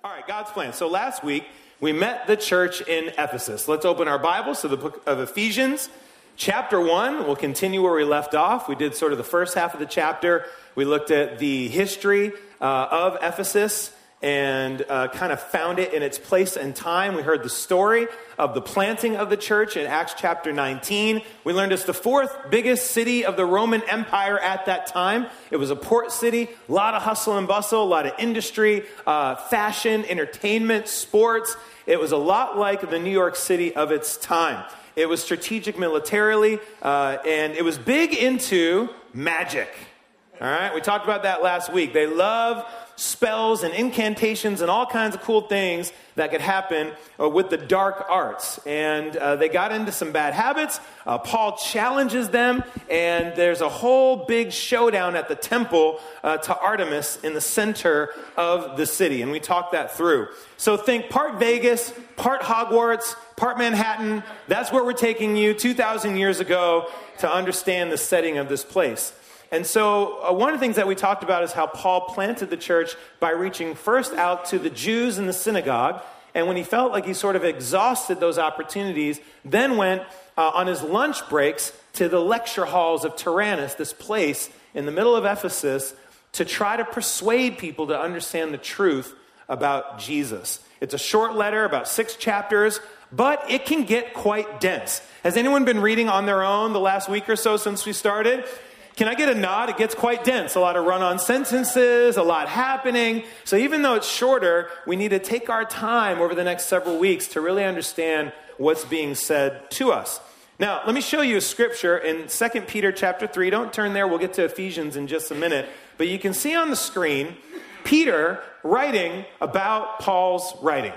All right, God's plan. So last week, we met the church in Ephesus. Let's open our Bibles to the book of Ephesians, chapter 1. We'll continue where we left off. We did sort of the first half of the chapter. We looked at the history of Ephesus and kind of found it in its place and time. We heard the story of the planting of the church in Acts chapter 19. We learned it's the fourth biggest city of the Roman Empire at that time. It was a port city, a lot of hustle and bustle, a lot of industry, fashion, entertainment, sports. It was a lot like the New York City of its time. It was strategic militarily, and it was big into magic. All right, we talked about that last week. They love spells and incantations and all kinds of cool things that could happen with the dark arts. And they got into some bad habits. Paul challenges them, and there's a whole big showdown at the temple to Artemis in the center of the city. And we talked that through. So think part Vegas, part Hogwarts, part Manhattan. That's where we're taking you 2,000 years ago to understand the setting of this place. And so one of the things that we talked about is how Paul planted the church by reaching first out to the Jews in the synagogue. And when he felt like he sort of exhausted those opportunities, then went on his lunch breaks to the lecture halls of Tyrannus, this place in the middle of Ephesus, to try to persuade people to understand the truth about Jesus. It's a short letter, about 6 chapters, but it can get quite dense. Has anyone been reading on their own the last week or so since we started? Can I get a nod? It gets quite dense. A lot of run-on sentences, a lot happening. So even though it's shorter, we need to take our time over the next several weeks to really understand what's being said to us. Now, let me show you a scripture in 2 Peter chapter 3. Don't turn there. We'll get to Ephesians in just a minute. But you can see on the screen Peter writing about Paul's writing.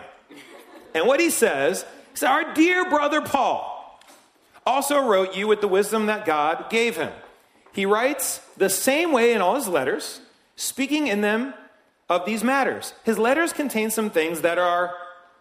And what he says is, our dear brother Paul also wrote you with the wisdom that God gave him. He writes the same way in all his letters, speaking in them of these matters. His letters contain some things that are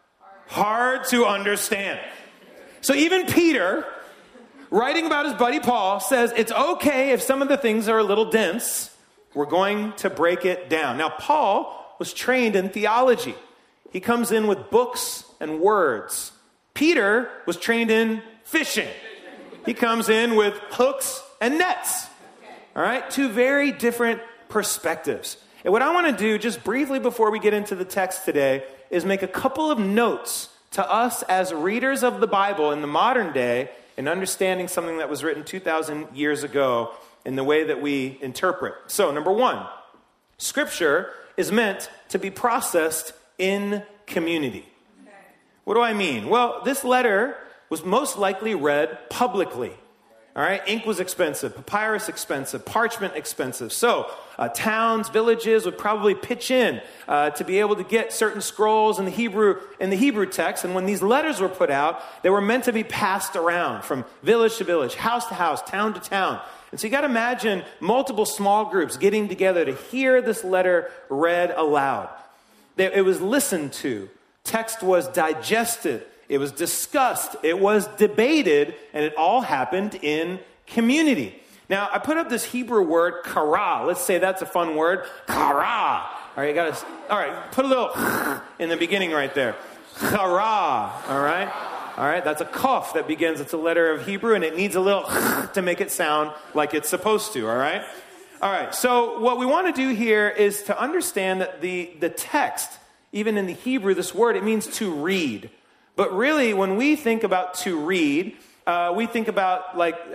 hard to understand. So even Peter, writing about his buddy Paul, says it's okay if some of the things are a little dense. We're going to break it down. Now, Paul was trained in theology. He comes in with books and words. Peter was trained in fishing. He comes in with hooks and nets. All right, 2 very different perspectives. And what I want to do just briefly before we get into the text today is make a couple of notes to us as readers of the Bible in the modern day in understanding something that was written 2,000 years ago in the way that we interpret. So, number 1, Scripture is meant to be processed in community. What do I mean? Well, this letter was most likely read publicly. All right, ink was expensive, papyrus expensive, parchment expensive. So towns, villages would probably pitch in to be able to get certain scrolls in the Hebrew text. And when these letters were put out, they were meant to be passed around from village to village, house to house, town to town. And so you got to imagine multiple small groups getting together to hear this letter read aloud. It was listened to. Text was digested. It was discussed, it was debated, and it all happened in community. Now, I put up this Hebrew word, kara. Let's say that's a fun word. Kara. All right, put a little in the beginning right there. Kara. All right, that's a kaf that begins. It's a letter of Hebrew, and it needs a little to make it sound like it's supposed to, all right, so what we want to do here is to understand that the text, even in the Hebrew, this word, it means to read. But really, when we think about to read, we think about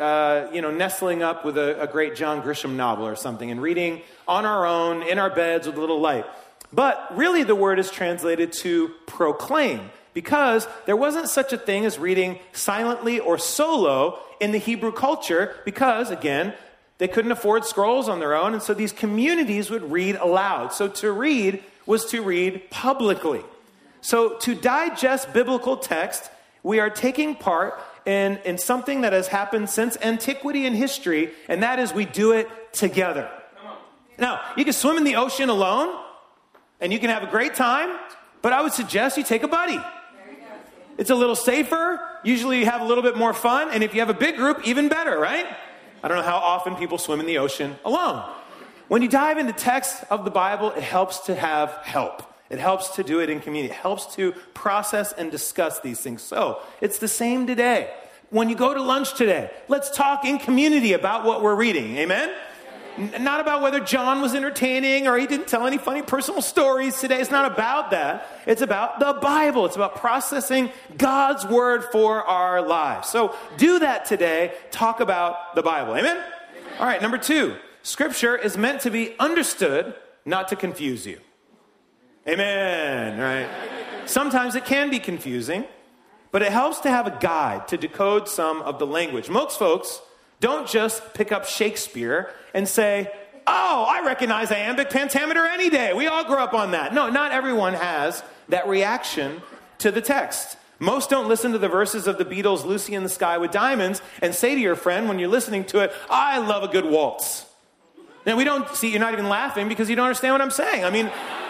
nestling up with a great John Grisham novel or something and reading on our own, in our beds with a little light. But really, the word is translated to proclaim because there wasn't such a thing as reading silently or solo in the Hebrew culture because, again, they couldn't afford scrolls on their own. And so these communities would read aloud. So to read was to read publicly. So to digest biblical text, we are taking part in something that has happened since antiquity and history, and that is we do it together. Now, you can swim in the ocean alone, and you can have a great time, but I would suggest you take a buddy. It's a little safer. Usually you have a little bit more fun, and if you have a big group, even better, right? I don't know how often people swim in the ocean alone. When you dive into text of the Bible, it helps to have help. It helps to do it in community. It helps to process and discuss these things. So it's the same today. When you go to lunch today, let's talk in community about what we're reading. Amen? Not about whether John was entertaining or he didn't tell any funny personal stories today. It's not about that. It's about the Bible. It's about processing God's word for our lives. So do that today. Talk about the Bible. Amen? All right, number 2. Scripture is meant to be understood, not to confuse you. Amen, right? Sometimes it can be confusing, but it helps to have a guide to decode some of the language. Most folks don't just pick up Shakespeare and say, oh, I recognize iambic pentameter any day. We all grew up on that. No, not everyone has that reaction to the text. Most don't listen to the verses of the Beatles' Lucy in the Sky with Diamonds and say to your friend when you're listening to it, I love a good waltz. Now, we don't see, you're not even laughing because you don't understand what I'm saying. I mean,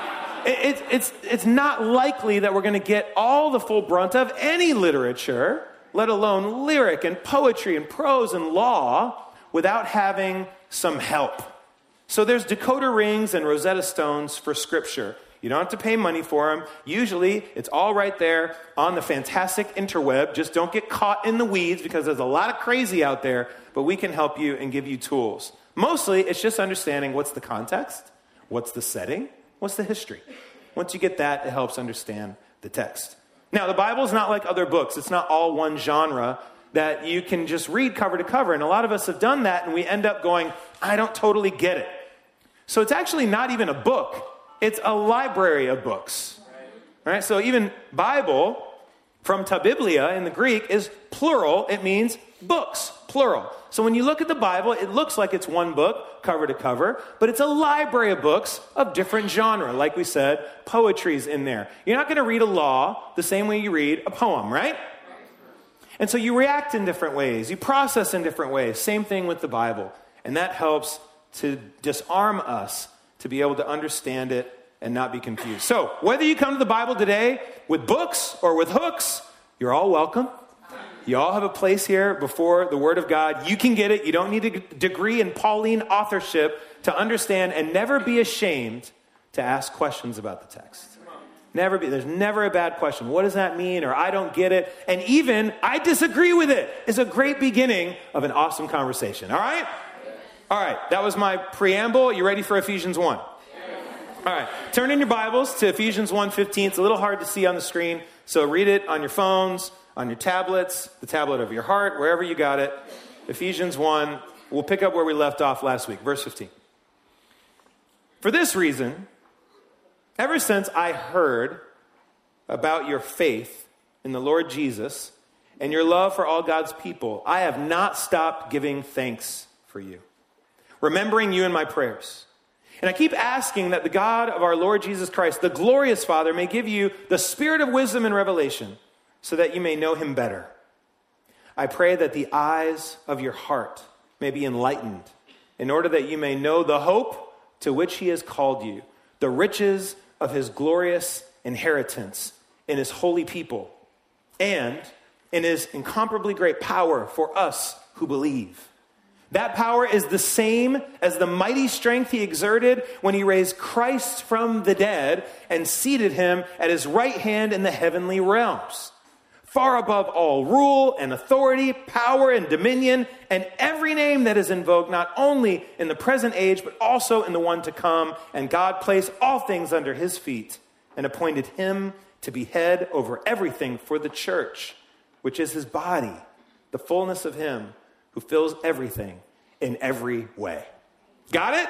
it's not likely that we're going to get all the full brunt of any literature, let alone lyric and poetry and prose and law, without having some help. So there's decoder rings and Rosetta Stones for Scripture. You don't have to pay money for them. Usually, it's all right there on the fantastic interweb. Just don't get caught in the weeds because there's a lot of crazy out there, but we can help you and give you tools. Mostly, it's just understanding what's the context, what's the setting, what's the history. Once you get that, it helps understand the text. Now, the Bible is not like other books. It's not all one genre that you can just read cover to cover. And a lot of us have done that, and we end up going, I don't totally get it. So it's actually not even a book. It's a library of books. Right? So even Bible, from ta biblia in the Greek, is plural. It means books, plural. So when you look at the Bible, it looks like it's one book, cover to cover, but it's a library of books of different genre. Like we said, poetry's in there. You're not going to read a law the same way you read a poem, right? And so you react in different ways. You process in different ways. Same thing with the Bible. And that helps to disarm us to be able to understand it and not be confused. So whether you come to the Bible today with books or with hooks, you're all welcome. You all have a place here before the Word of God. You can get it. You don't need a degree in Pauline authorship to understand, and never be ashamed to ask questions about the text. There's never a bad question. What does that mean? Or I don't get it. And even I disagree with it is a great beginning of an awesome conversation. All right? All right. That was my preamble. You ready for Ephesians 1? All right. Turn in your Bibles to Ephesians 1:15. It's a little hard to see on the screen, so read it on your phones, on your tablets, the tablet of your heart, wherever you got it. Ephesians 1, we'll pick up where we left off last week, verse 15. For this reason, ever since I heard about your faith in the Lord Jesus and your love for all God's people, I have not stopped giving thanks for you, remembering you in my prayers. And I keep asking that the God of our Lord Jesus Christ, the glorious Father, may give you the spirit of wisdom and revelation, so that you may know him better. I pray that the eyes of your heart may be enlightened, in order that you may know the hope to which he has called you, the riches of his glorious inheritance in his holy people, and in his incomparably great power for us who believe. That power is the same as the mighty strength he exerted when he raised Christ from the dead and seated him at his right hand in the heavenly realms, far above all rule and authority, power and dominion, and every name that is invoked, not only in the present age, but also in the one to come. And God placed all things under his feet and appointed him to be head over everything for the church, which is his body, the fullness of him who fills everything in every way. Got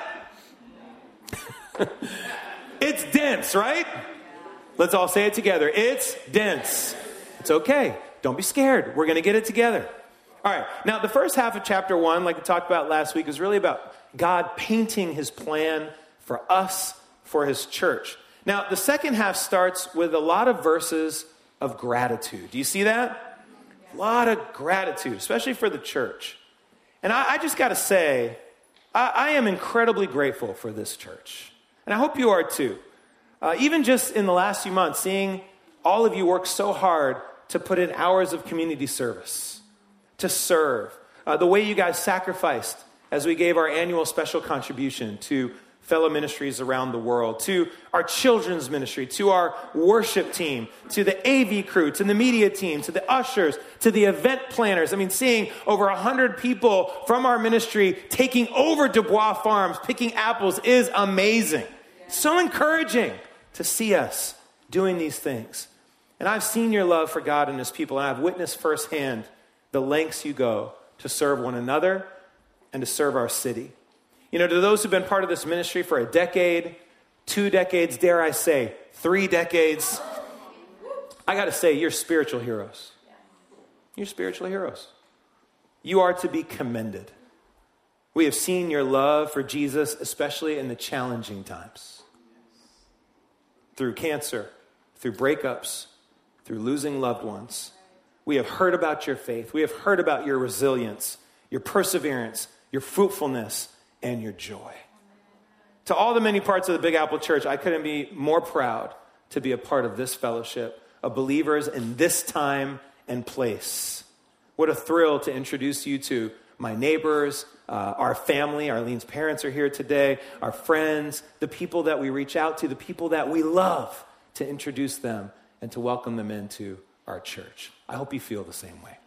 it? It's dense, right? Let's all say it together. It's dense. It's okay. Don't be scared. We're going to get it together. All right. Now, the first half of chapter 1, like we talked about last week, is really about God painting his plan for us, for his church. Now, the second half starts with a lot of verses of gratitude. Do you see that? A lot of gratitude, especially for the church. And I just got to say, I am incredibly grateful for this church. And I hope you are too. Even just in the last few months, seeing all of you work so hard to put in hours of community service, to serve. The way you guys sacrificed as we gave our annual special contribution to fellow ministries around the world, to our children's ministry, to our worship team, to the AV crew, to the media team, to the ushers, to the event planners. I mean, seeing over 100 people from our ministry taking over Dubois Farms, picking apples is amazing. So encouraging to see us doing these things. And I've seen your love for God and his people, and I've witnessed firsthand the lengths you go to serve one another and to serve our city. You know, to those who've been part of this ministry for a decade, 2 decades, dare I say, 3 decades, I got to say, you're spiritual heroes. You're spiritual heroes. You are to be commended. We have seen your love for Jesus, especially in the challenging times. Through cancer, through breakups, through losing loved ones. We have heard about your faith. We have heard about your resilience, your perseverance, your fruitfulness, and your joy. To all the many parts of the Big Apple Church, I couldn't be more proud to be a part of this fellowship of believers in this time and place. What a thrill to introduce you to my neighbors, our family. Arlene's parents are here today, our friends, the people that we reach out to, the people that we love, to introduce them and to welcome them into our church. I hope you feel the same way.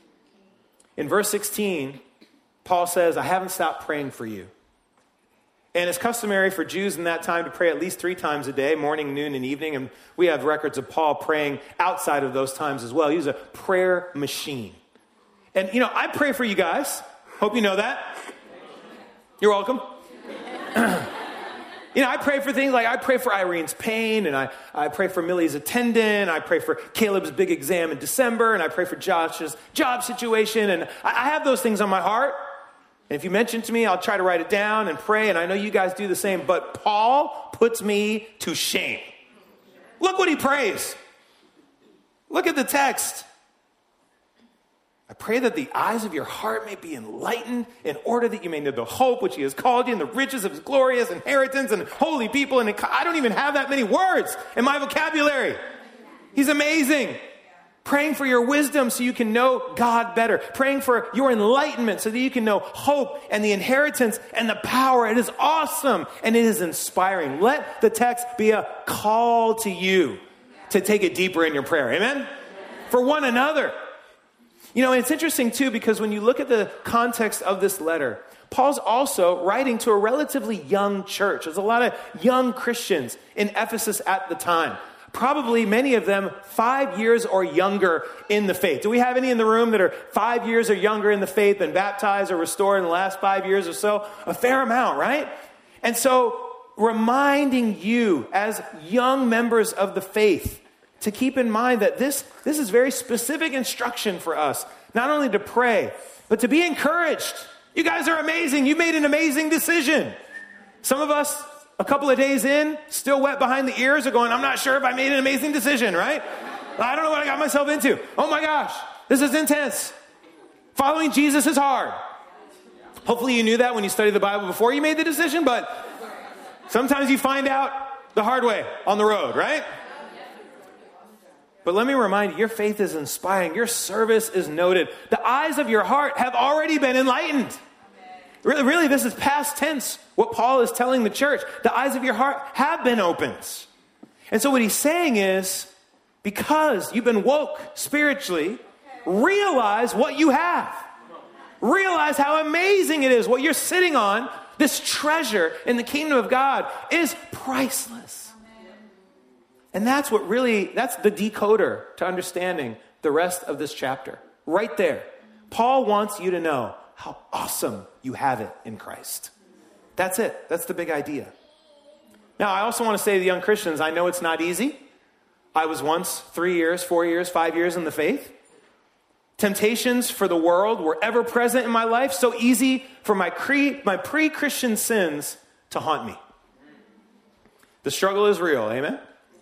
In verse 16, Paul says, I haven't stopped praying for you. And it's customary for Jews in that time to pray at least 3 times a day, morning, noon, and evening. And we have records of Paul praying outside of those times as well. He was a prayer machine. And, you know, I pray for you guys. Hope you know that. You're welcome. You know, I pray for things like I pray for Irene's pain, and I pray for Millie's attendant. I pray for Caleb's big exam in December, and I pray for Josh's job situation. And I have those things on my heart. And if you mention to me, I'll try to write it down and pray, and I know you guys do the same. But Paul puts me to shame. Look what he prays. Look at the text. I pray that the eyes of your heart may be enlightened in order that you may know the hope which he has called you and the riches of his glorious inheritance and holy people. And I don't even have that many words in my vocabulary. He's amazing. Praying for your wisdom so you can know God better. Praying for your enlightenment so that you can know hope and the inheritance and the power. It is awesome and it is inspiring. Let the text be a call to you to take it deeper in your prayer. Amen? For one another. You know, and it's interesting too, because when you look at the context of this letter, Paul's also writing to a relatively young church. There's a lot of young Christians in Ephesus at the time. Probably many of them 5 years or younger in the faith. Do we have any in the room that are 5 years or younger in the faith, been baptized or restored in the last 5 years or so? A fair amount, right? And so reminding you as young members of the faith to keep in mind that this is very specific instruction for us, not only to pray, but to be encouraged. You guys are amazing. You made an amazing decision. Some of us, a couple of days in, still wet behind the ears, are going, I'm not sure if I made an amazing decision, right? I don't know what I got myself into. Oh my gosh, this is intense. Following Jesus is hard. Hopefully you knew that when you studied the Bible before you made the decision, but sometimes you find out the hard way on the road, right? But let me remind you, your faith is inspiring. Your service is noted. The eyes of your heart have already been enlightened. Really, this is past tense, what Paul is telling the church. The eyes of your heart have been opened. And so what he's saying is, because you've been woke spiritually, realize what you have. Realize how amazing it is. What you're sitting on, this treasure in the kingdom of God, is priceless. And that's the decoder to understanding the rest of this chapter. Right there. Paul wants you to know how awesome you have it in Christ. That's it. That's the big idea. Now, I also want to say to the young Christians, I know it's not easy. I was once 3 years, 4 years, 5 years in the faith. Temptations for the world were ever present in my life, so easy for my pre-Christian sins to haunt me. The struggle is real, amen?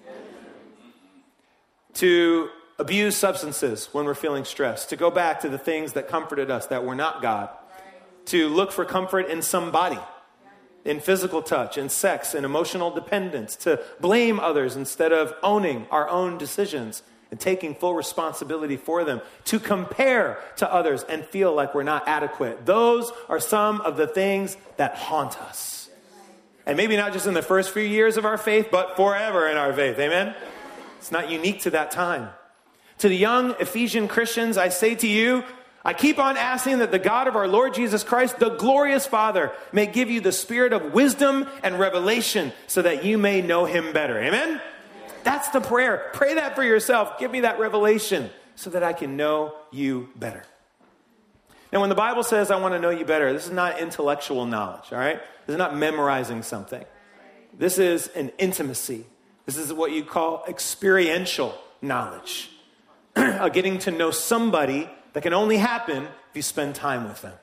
To abuse substances when we're feeling stressed, to go back to the things that comforted us that were not God, to look for comfort in somebody, in physical touch, in sex, in emotional dependence, to blame others instead of owning our own decisions and taking full responsibility for them, to compare to others and feel like we're not adequate. Those are some of the things that haunt us. And maybe not just in the first few years of our faith, but forever in our faith. Amen? It's not unique to that time. To the young Ephesian Christians, I say to you, I keep on asking that the God of our Lord Jesus Christ, the glorious Father, may give you the spirit of wisdom and revelation so that you may know him better. Amen? That's the prayer. Pray that for yourself. Give me that revelation so that I can know you better. Now, when the Bible says, I want to know you better, this is not intellectual knowledge, all right? This is not memorizing something. This is an intimacy. This is what you call experiential knowledge. Getting to know somebody that can only happen if you spend time with them.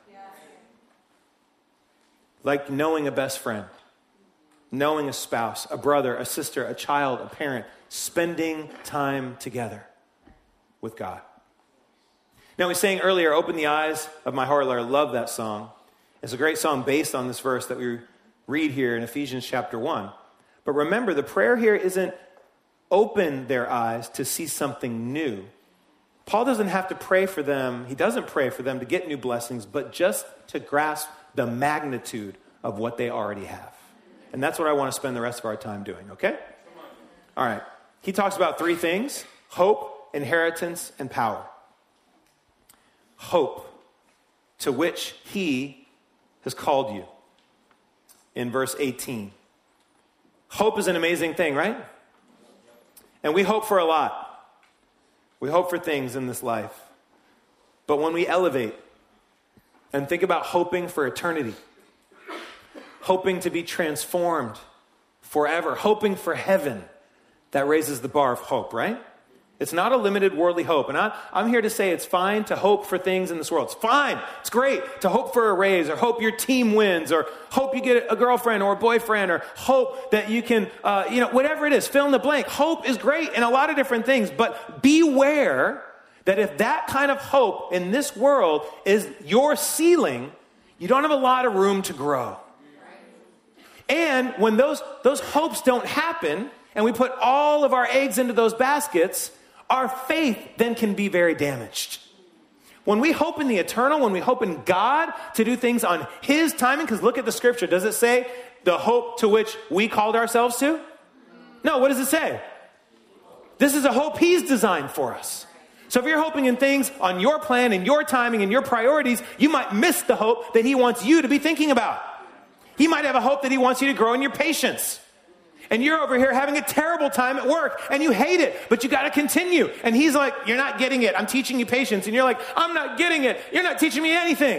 Like knowing a best friend, knowing a spouse, a brother, a sister, a child, a parent, spending time together with God. Now, we sang earlier, Open the Eyes of My Heart, Lord. I love that song. It's a great song based on this verse that we read here in Ephesians chapter 1. But remember, the prayer here isn't open their eyes to see something new. Paul doesn't have to pray for them. He doesn't pray for them to get new blessings, but just to grasp the magnitude of what they already have. And that's what I want to spend the rest of our time doing, okay? All right. He talks about three things: hope, inheritance, and power. Hope, to which he has called you. In verse 18. Hope is an amazing thing, right? And we hope for a lot. We hope for things in this life. But when we elevate and think about hoping for eternity, hoping to be transformed forever, hoping for heaven, that raises the bar of hope, right? It's not a limited worldly hope. And I'm here to say it's fine to hope for things in this world. It's fine. It's great to hope for a raise, or hope your team wins, or hope you get a girlfriend or a boyfriend, or hope that you can, whatever it is, fill in the blank. Hope is great in a lot of different things, but beware that if that kind of hope in this world is your ceiling, you don't have a lot of room to grow. And when those hopes don't happen, and we put all of our eggs into those baskets, our faith then can be very damaged. When we hope in the eternal, when we hope in God to do things on his timing, because look at the scripture. Does it say the hope to which we called ourselves to? No, what does it say? This is a hope he's designed for us. So if you're hoping in things on your plan and your timing and your priorities, you might miss the hope that he wants you to be thinking about. He might have a hope that he wants you to grow in your patience. And you're over here having a terrible time at work and you hate it, but you got to continue. And he's like, you're not getting it. I'm teaching you patience. And you're like, I'm not getting it. You're not teaching me anything.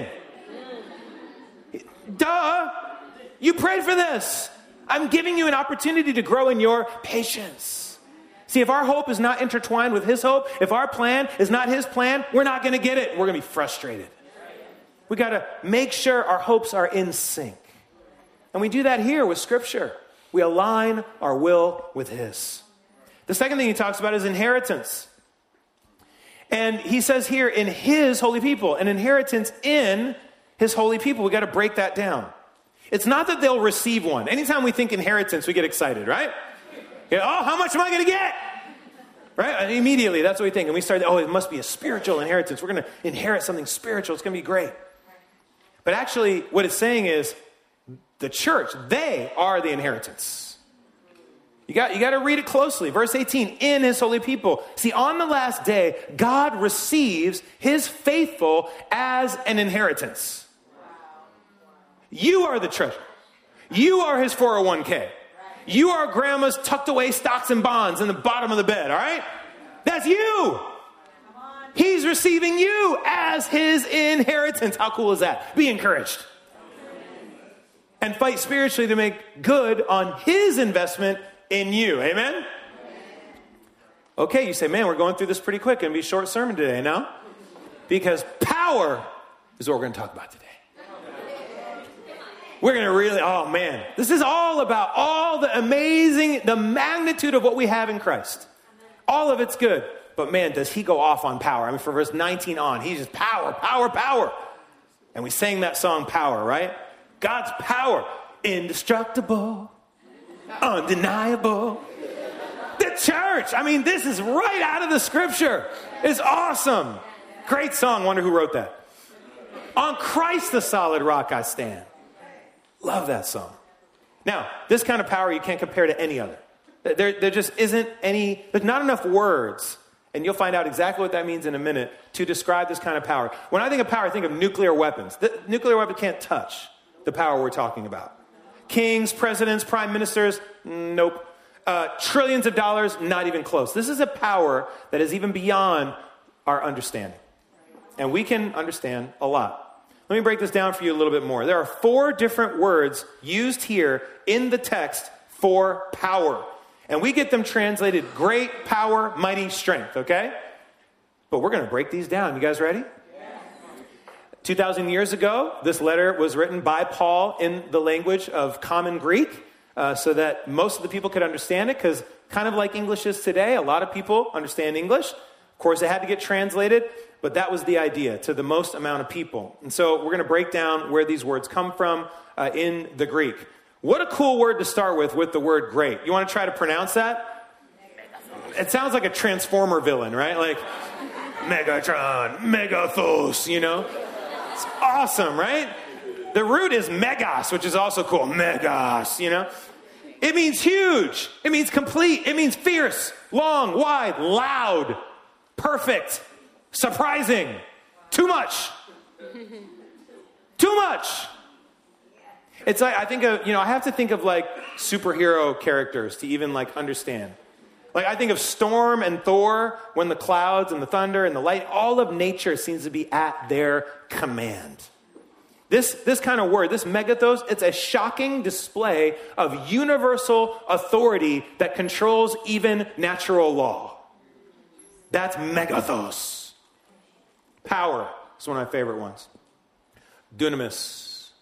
Duh. You prayed for this. I'm giving you an opportunity to grow in your patience. See, if our hope is not intertwined with his hope, if our plan is not his plan, we're not going to get it. We're going to be frustrated. We got to make sure our hopes are in sync. And we do that here with scripture. We align our will with his. The second thing he talks about is inheritance. And he says here, in his holy people, an inheritance in his holy people. We got to break that down. It's not that they'll receive one. Anytime we think inheritance, we get excited, right? Oh, how much am I going to get? Right? And immediately, that's what we think. And we start, it must be a spiritual inheritance. We're going to inherit something spiritual. It's going to be great. But actually, what it's saying is, the church, they are the inheritance. You got to read it closely. Verse 18, in his holy people. See, on the last day, God receives his faithful as an inheritance. You are the treasure. You are his 401k. You are grandma's tucked away stocks and bonds in the bottom of the bed, all right? That's you. He's receiving you as his inheritance. How cool is that? Be encouraged. And fight spiritually to make good on his investment in you. Amen? Okay, you say, man, we're going through this pretty quick. Going to be a short sermon today, no? Because power is what we're going to talk about today. We're going to really, this is all about all the magnitude of what we have in Christ. All of it's good. But man, does he go off on power. I mean, from verse 19 on, he's just power, power, power. And we sang that song, Power, right? God's power, indestructible, undeniable. The church, this is right out of the scripture. It's awesome. Great song. Wonder who wrote that. On Christ the solid rock I stand. Love that song. Now, this kind of power you can't compare to any other. There just isn't any, there's not enough words, and you'll find out exactly what that means in a minute, to describe this kind of power. When I think of power, I think of nuclear weapons. The nuclear weapon can't touch the power we're talking about. Kings, presidents, prime ministers, nope. Trillions of dollars, not even close. This is a power that is even beyond our understanding. And we can understand a lot. Let me break this down for you a little bit more. There are 4 different words used here in the text for power. And we get them translated great, power, mighty, strength, okay? But we're going to break these down. You guys ready? 2,000 years ago, this letter was written by Paul in the language of common Greek so that most of the people could understand it, because kind of like English is today, a lot of people understand English. Of course, it had to get translated, but that was the idea, to the most amount of people. And so we're going to break down where these words come from in the Greek. What a cool word to start with the word great. You want to try to pronounce that? It sounds like a Transformer villain, right? Like Megatron, Megathos, you know? It's awesome, right? The root is megos, which is also cool. Megos, you know? It means huge. It means complete. It means fierce, long, wide, loud, perfect, surprising, too much. Too much. It's like, I think of, I have to think of like superhero characters to even like understand. Like I think of Storm and Thor, when the clouds and the thunder and the light, all of nature seems to be at their command. This kind of word, this megathos, it's a shocking display of universal authority that controls even natural law. That's megathos. Power is one of my favorite ones. Dunamis.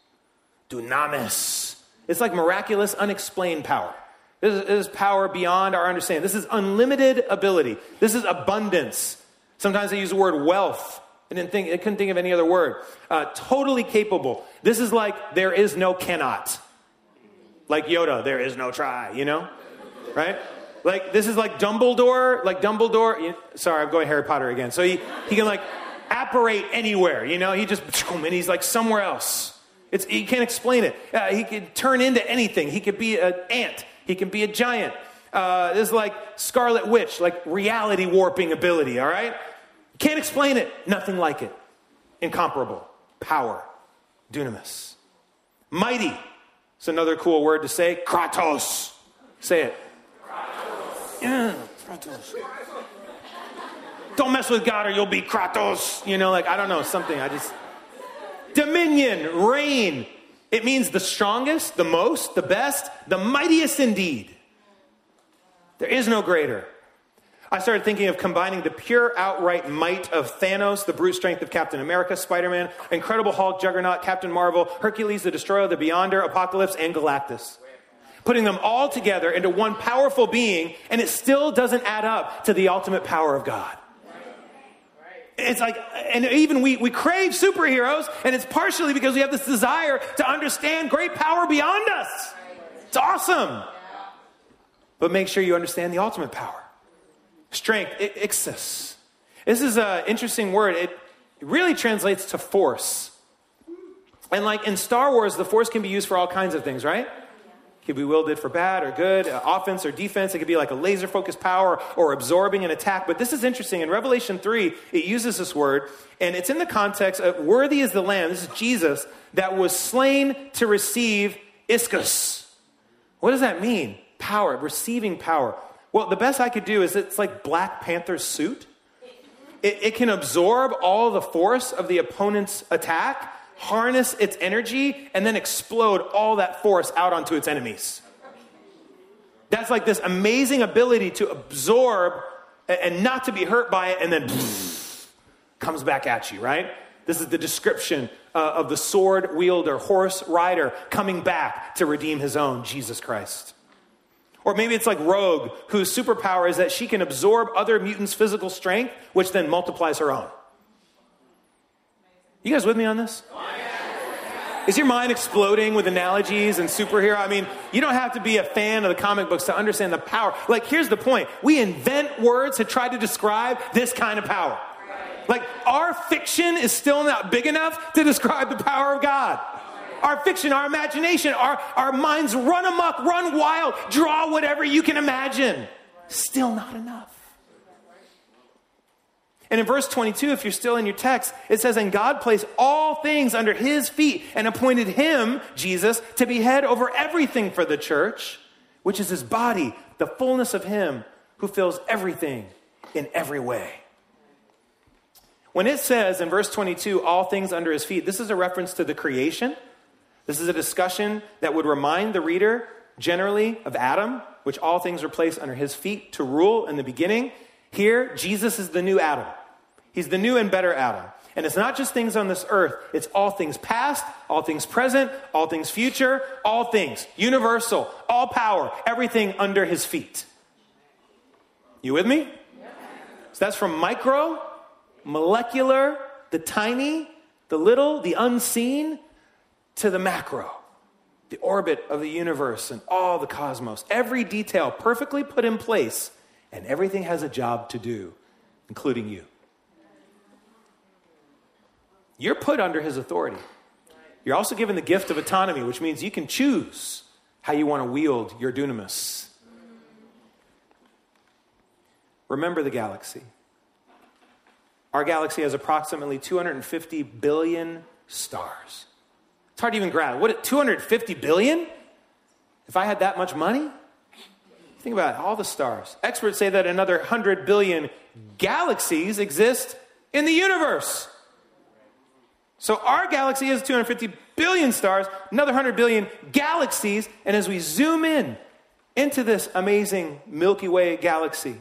Dunamis. It's like miraculous, unexplained power. This is power beyond our understanding. This is unlimited ability. This is abundance. Sometimes they use the word wealth. I couldn't think of any other word. Totally capable. This is like there is no cannot. Like Yoda, there is no try, right? Like this is like Dumbledore. Sorry, I'm going Harry Potter again. So he can like apparate anywhere, he just, and he's like somewhere else. He can't explain it. He could turn into anything. He could be an ant. He can be a giant. This is like Scarlet Witch, like reality warping ability, all right? Can't explain it. Nothing like it. Incomparable. Power. Dunamis. Mighty. It's another cool word to say. Kratos. Say it. Kratos. Yeah, Kratos. Don't mess with God or you'll be Kratos. I don't know, something. Dominion, reign. It means the strongest, the most, the best, the mightiest indeed. There is no greater. I started thinking of combining the pure outright might of Thanos, the brute strength of Captain America, Spider-Man, Incredible Hulk, Juggernaut, Captain Marvel, Hercules, the Destroyer, the Beyonder, Apocalypse, and Galactus. Putting them all together into one powerful being, and it still doesn't add up to the ultimate power of God. It's like, and even we crave superheroes, and it's partially because we have this desire to understand great power beyond us. It's awesome. But make sure you understand the ultimate power. Strength, ixis. This is an interesting word. It really translates to force. And like in Star Wars, the force can be used for all kinds of things, right? It could be wielded for bad or good, offense or defense. It could be like a laser-focused power or absorbing an attack. But this is interesting. In Revelation 3, it uses this word, and it's in the context of worthy is the Lamb. This is Jesus that was slain to receive ischus. What does that mean? Power, receiving power. Well, the best I could do is it's like Black Panther's suit. It can absorb all the force of the opponent's attack, harness its energy, and then explode all that force out onto its enemies. That's like this amazing ability to absorb and not to be hurt by it, and then comes back at you, right? This is the description of the sword wielder, horse rider, coming back to redeem his own, Jesus Christ. Or maybe it's like Rogue, whose superpower is that she can absorb other mutants' physical strength, which then multiplies her own. You guys with me on this? Is your mind exploding with analogies and superhero? I mean, you don't have to be a fan of the comic books to understand the power. Like, here's the point. We invent words to try to describe this kind of power. Like, our fiction is still not big enough to describe the power of God. our fiction, our imagination, our minds run amok, run wild, draw whatever you can imagine. Still not enough. And in verse 22, if you're still in your text, it says, and God placed all things under his feet and appointed him, Jesus, to be head over everything for the church, which is his body, the fullness of him who fills everything in every way. When it says in verse 22, all things under his feet, this is a reference to the creation. This is a discussion that would remind the reader generally of Adam, which all things were placed under his feet to rule in the beginning. Here, Jesus is the new Adam. He's the new and better Adam. And it's not just things on this earth. It's all things past, all things present, all things future, all things. Universal, all power, everything under his feet. You with me? So that's from micro, molecular, the tiny, the little, the unseen, to the macro. The orbit of the universe and all the cosmos. Every detail perfectly put in place. And everything has a job to do, including you. You're put under his authority. You're also given the gift of autonomy, which means you can choose how you want to wield your dunamis. Remember the galaxy. Our galaxy has approximately 250 billion stars. It's hard to even grasp. What, 250 billion? If I had that much money? Think about it, all the stars. Experts say that another 100 billion galaxies exist in the universe. So our galaxy has 250 billion stars, another 100 billion galaxies, and as we zoom in into this amazing Milky Way galaxy,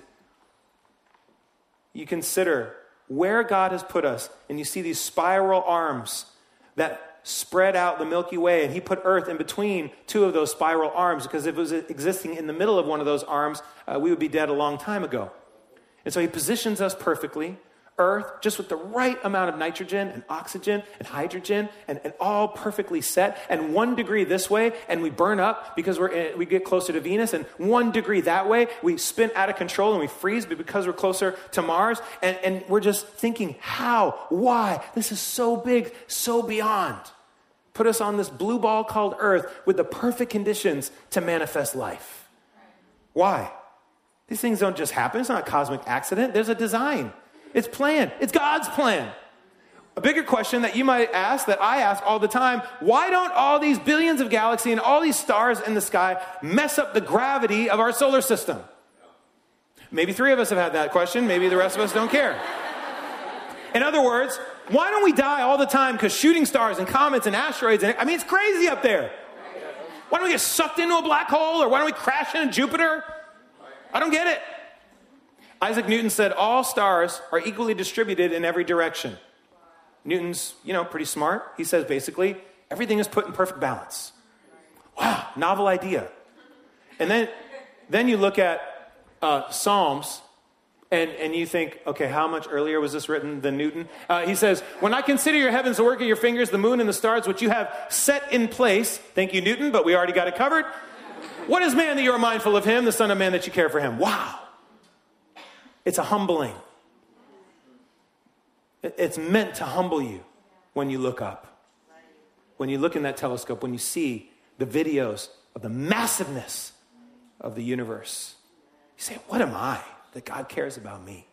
you consider where God has put us, and you see these spiral arms that spread out the Milky Way, and he put Earth in between two of those spiral arms, because if it was existing in the middle of one of those arms, we would be dead a long time ago. And so he positions us perfectly, Earth, just with the right amount of nitrogen and oxygen and hydrogen, and all perfectly set, and 1 degree this way, and we burn up because we get closer to Venus, and 1 degree that way, we spin out of control and we freeze because we're closer to Mars, and we're just thinking, how, why? This is so big, so beyond. Put us on this blue ball called Earth with the perfect conditions to manifest life. Why? These things don't just happen. It's not a cosmic accident. There's a design. It's planned. It's God's plan. A bigger question that you might ask, that I ask all the time, why don't all these billions of galaxies and all these stars in the sky mess up the gravity of our solar system? Maybe 3 of us have had that question. Maybe the rest of us don't care. In other words, why don't we die all the time because shooting stars and comets and asteroids, it's crazy up there. Why don't we get sucked into a black hole, or why don't we crash into Jupiter? I don't get it. Isaac Newton said all stars are equally distributed in every direction. Newton's, pretty smart. He says basically everything is put in perfect balance. Wow, novel idea. And then you look at Psalms, and you think, okay, how much earlier was this written than Newton? He says, when I consider your heavens, the work of your fingers, the moon and the stars, which you have set in place. Thank you, Newton, but we already got it covered. What is man that you are mindful of him, the son of man that you care for him? Wow. It's a humbling. It's meant to humble you when you look up. When you look in that telescope, when you see the videos of the massiveness of the universe. You say, what am I that God cares about me?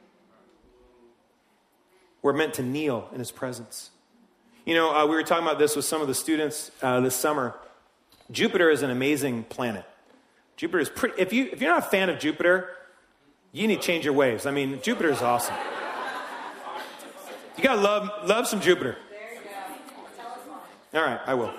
We're meant to kneel in his presence. We were talking about this with some of the students this summer. Jupiter is an amazing planet. Jupiter is pretty, if you're not a fan of Jupiter, you need to change your ways. Jupiter is awesome. You gotta love some Jupiter. All right, I will.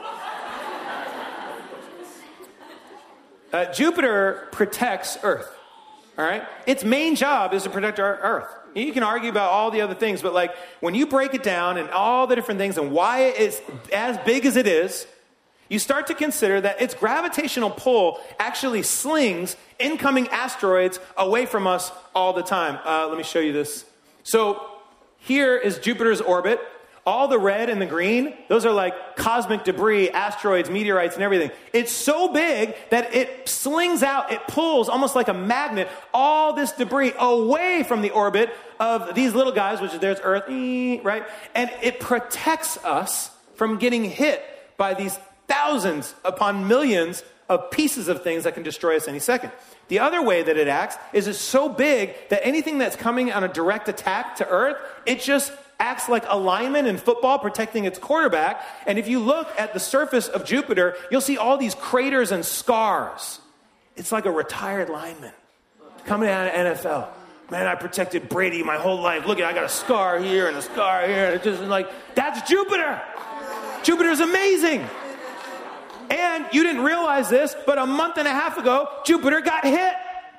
Jupiter protects Earth. All right? Its main job is to protect our Earth. You can argue about all the other things, but when you break it down and all the different things and why it is as big as it is, you start to consider that its gravitational pull actually slings incoming asteroids away from us all the time. Let me show you this. So here is Jupiter's orbit. All the red and the green, those are like cosmic debris, asteroids, meteorites, and everything. It's so big that it slings out, it pulls almost like a magnet, all this debris away from the orbit of these little guys, which is there's Earth, right? And it protects us from getting hit by these thousands upon millions of pieces of things that can destroy us any second. The other way that it acts is it's so big that anything that's coming on a direct attack to Earth, it just acts like a lineman in football protecting its quarterback. And if you look at the surface of Jupiter, you'll see all these craters and scars. It's like a retired lineman coming out of NFL. Man, I protected Brady my whole life. Look, I got a scar here and a scar here. And it's just like, that's Jupiter. Jupiter's amazing. And you didn't realize this, but a month and a half ago, Jupiter got hit.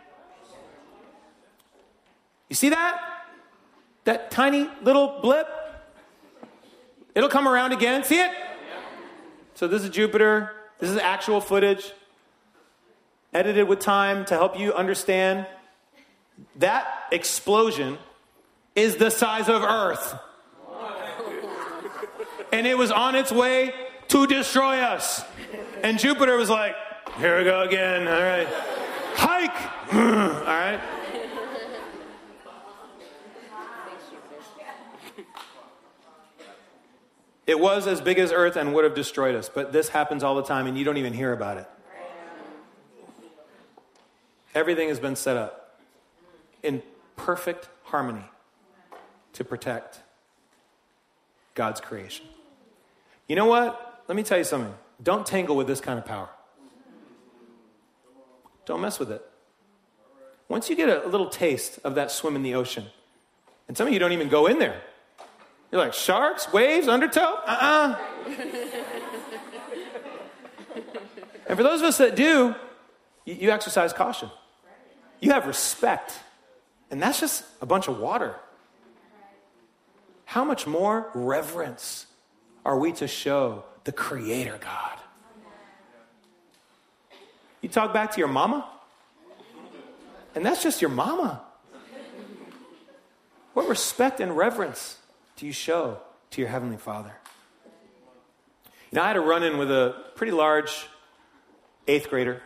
You see that? That tiny little blip? It'll come around again. See it? So this is Jupiter. This is actual footage, edited with time to help you understand. That explosion is the size of Earth. And it was on its way to destroy us. And Jupiter was like, here we go again. All right. Hike. All right. It was as big as Earth and would have destroyed us. But this happens all the time and you don't even hear about it. Everything has been set up in perfect harmony to protect God's creation. You know what? Let me tell you something. Don't tangle with this kind of power. Don't mess with it. Once you get a little taste of that swim in the ocean, and some of you don't even go in there. You're like, sharks, waves, undertow? And for those of us that do, you exercise caution. You have respect. And that's just a bunch of water. How much more reverence are we to show the Creator God? You talk back to your mama, and that's just your mama. What respect and reverence do you show to your Heavenly Father? You know, I had a run-in with a pretty large 8th grader.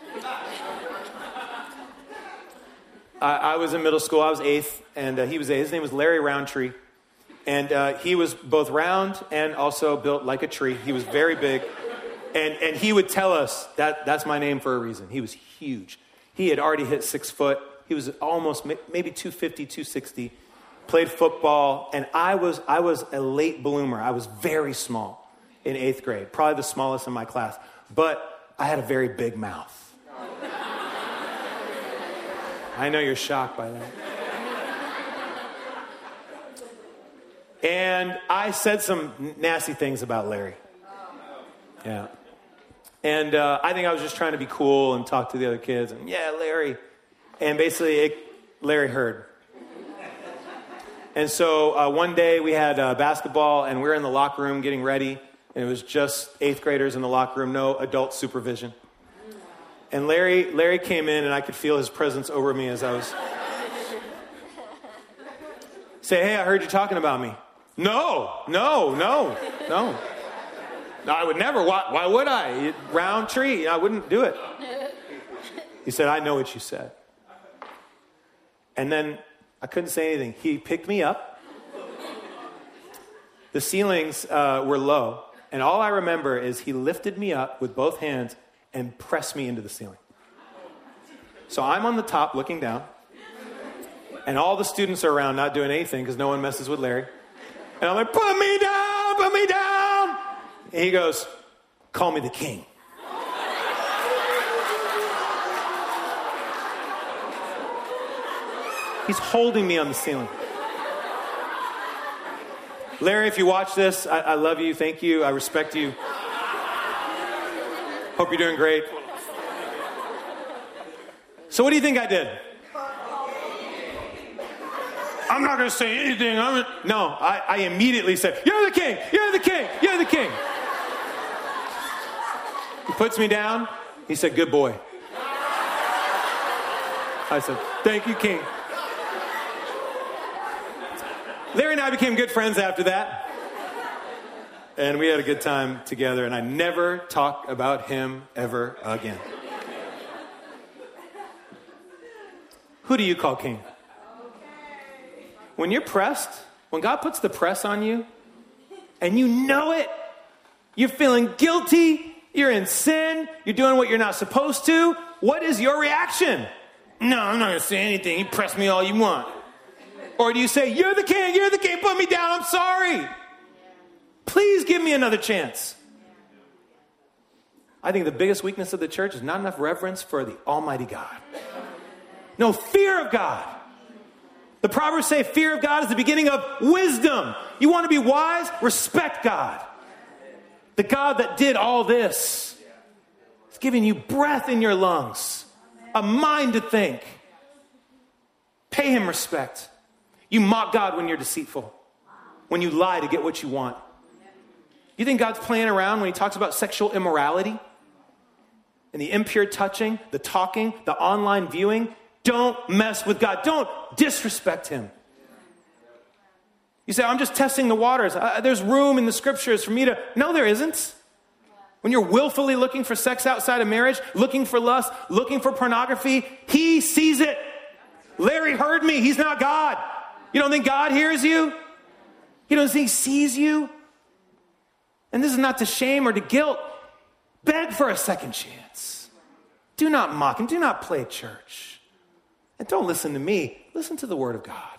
I was in middle school. I was 8th, and he was 8th. His name was Larry Roundtree. And he was both round and also built like a tree. He was very big. And he would tell us that's my name for a reason. He was huge. He had already hit 6 foot. He was almost maybe 250, 260. Played football. And I was a late bloomer. I was very small in 8th grade. Probably the smallest in my class. But I had a very big mouth. I know you're shocked by that. And I said some nasty things about Larry. Yeah. And I think I was just trying to be cool and talk to the other kids. And yeah, Larry. And basically, Larry heard. And so one day we had basketball, and we were in the locker room getting ready. And it was just 8th graders in the locker room, no adult supervision. And Larry came in, and I could feel his presence over me as I was... Say, hey, I heard you talking about me. No. I would never. Why would I? Roundtree. I wouldn't do it. He said, I know what you said. And then I couldn't say anything. He picked me up. The ceilings were low. And all I remember is he lifted me up with both hands and pressed me into the ceiling. So I'm on the top looking down. And all the students are around not doing anything because no one messes with Larry. And I'm like, put me down. And he goes, call me the king. He's holding me on the ceiling. Larry, if you watch this, I love you. Thank you. I respect you. Hope you're doing great. So what do you think I did? I'm not going to say anything. No, I immediately said, you're the king. You're the king. You're the king. He puts me down. He said, good boy. I said, thank you, king. Larry and I became good friends after that. And we had a good time together. And I never talked about him ever again. Who do you call king? When you're pressed, when God puts the press on you, and you know it, You're feeling guilty. You're in sin. You're doing what you're not supposed to. What is your reaction? No, I'm not going to say anything. You press me all you want. Or do you say, you're the king, put me down, I'm sorry. Please give me another chance. I think the biggest weakness of the church is not enough reverence for the Almighty God. No fear of God. The Proverbs say fear of God is the beginning of wisdom. You want to be wise? Respect God. The God that did all this is giving you breath in your lungs, a mind to think. Pay him respect. You mock God when you're deceitful, when you lie to get what you want. You think God's playing around when he talks about sexual immorality and the impure touching, the talking, the online viewing? Don't mess with God. Don't disrespect him. You say, I'm just testing the waters. There's room in the scriptures for me to... No, there isn't. When you're willfully looking for sex outside of marriage, looking for lust, looking for pornography, he sees it. Larry heard me. He's not God. You don't think God hears you? You don't think he sees you? And this is not to shame or to guilt. Beg for a second chance. Do not mock him. Do not play church. And don't listen to me. Listen to the word of God.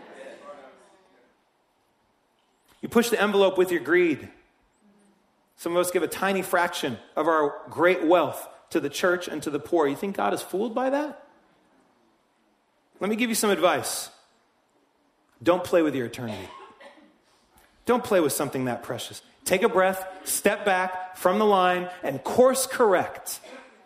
You push the envelope with your greed. Some of us give a tiny fraction of our great wealth to the church and to the poor. You think God is fooled by that? Let me give you some advice. Don't play with your eternity. Don't play with something that precious. Take a breath, step back from the line, and course correct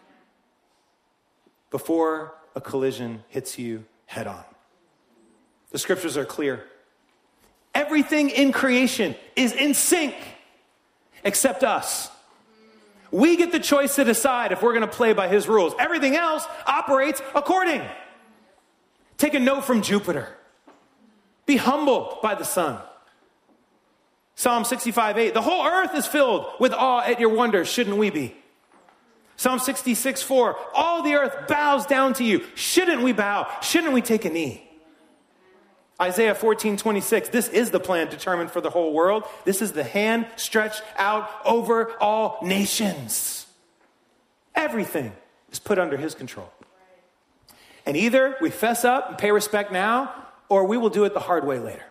before a collision hits you head on. The scriptures are clear. Everything in creation is in sync except us. We get the choice to decide if we're going to play by his rules. Everything else operates according. Take a note from Jupiter. Be humbled by the sun. Psalm 65:8. The whole earth is filled with awe at your wonders. Shouldn't we be? Psalm 66:4. All the earth bows down to you. Shouldn't we bow? Shouldn't we take a knee? Isaiah 14:26. This is the plan determined for the whole world. This is the hand stretched out over all nations. Everything is put under his control. And either we fess up and pay respect now, or we will do it the hard way later.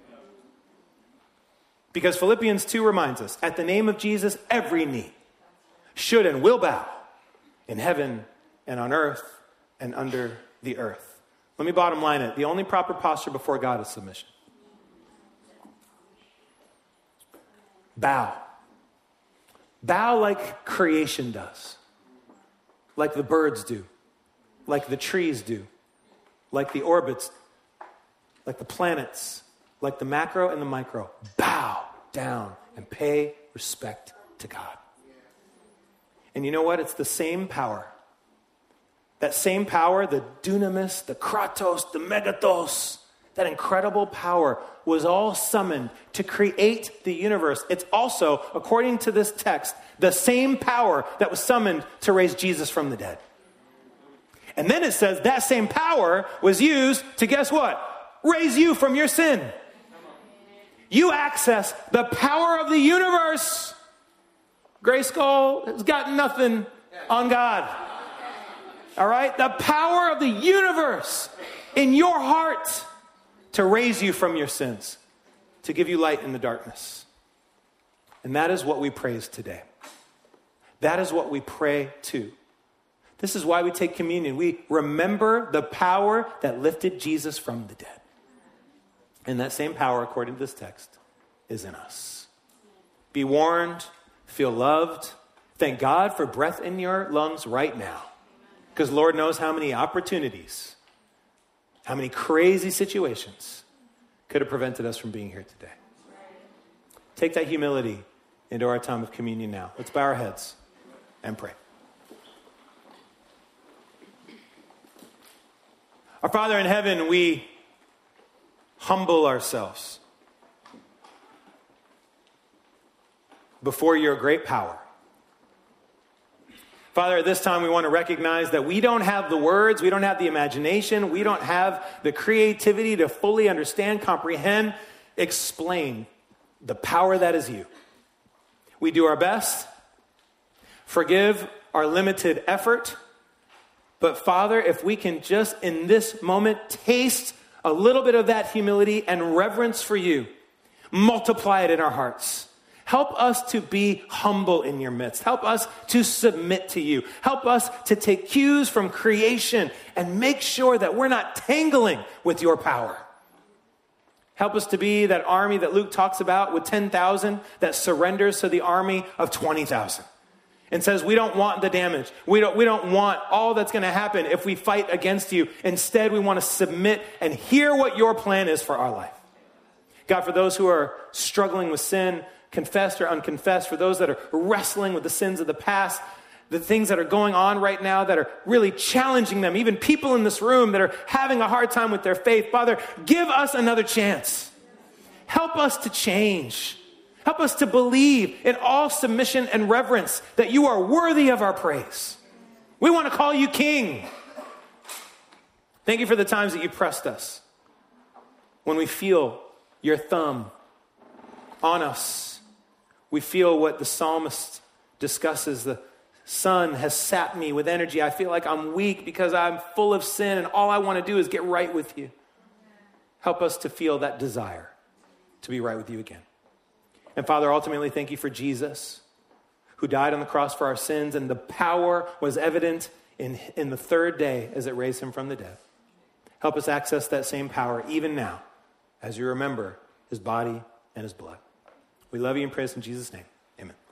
Because Philippians 2 reminds us, at the name of Jesus, every knee should and will bow in heaven and on earth and under the earth. Let me bottom line it. The only proper posture before God is submission. Bow. Bow like creation does. Like the birds do. Like the trees do. Like the orbits. Like the planets. Like the macro and the micro. Bow down and pay respect to God. And you know what? It's the same power. That same power, the dunamis, the kratos, the megathos, that incredible power was all summoned to create the universe. It's also, according to this text, the same power that was summoned to raise Jesus from the dead. And then it says that same power was used to, guess what? Raise you from your sin. You access the power of the universe. Grayskull has got nothing on God. All right? The power of the universe in your heart to raise you from your sins, to give you light in the darkness. And that is what we praise today. That is what we pray to. This is why we take communion. We remember the power that lifted Jesus from the dead. And that same power, according to this text, is in us. Be warned, feel loved. Thank God for breath in your lungs right now. Because Lord knows how many opportunities, how many crazy situations could have prevented us from being here today. Take that humility into our time of communion now. Let's bow our heads and pray. Our Father in heaven, we humble ourselves before your great power. Father, at this time we want to recognize that we don't have the words, we don't have the imagination, we don't have the creativity to fully understand, comprehend, explain the power that is you. We do our best. Forgive our limited effort. But Father, if we can just in this moment taste a little bit of that humility and reverence for you, multiply it in our hearts. Help us to be humble in your midst. Help us to submit to you. Help us to take cues from creation and make sure that we're not tangling with your power. Help us to be that army that Luke talks about with 10,000 that surrenders to the army of 20,000 and says, we don't want the damage. We don't want all that's going to happen if we fight against you. Instead, we want to submit and hear what your plan is for our life. God, for those who are struggling with sin, confessed or unconfessed, for those that are wrestling with the sins of the past, the things that are going on right now that are really challenging them, even people in this room that are having a hard time with their faith, Father, give us another chance. Help us to change. Help us to believe in all submission and reverence that you are worthy of our praise. We want to call you King. Thank you for the times that you pressed us when we feel your thumb on us. We feel what the psalmist discusses. The sun has sapped me with energy. I feel like I'm weak because I'm full of sin and all I want to do is get right with you. Help us to feel that desire to be right with you again. And Father, ultimately, thank you for Jesus, who died on the cross for our sins, and the power was evident in the third day as it raised him from the dead. Help us access that same power even now as you remember his body and his blood. We love you and praise in Jesus' name. Amen.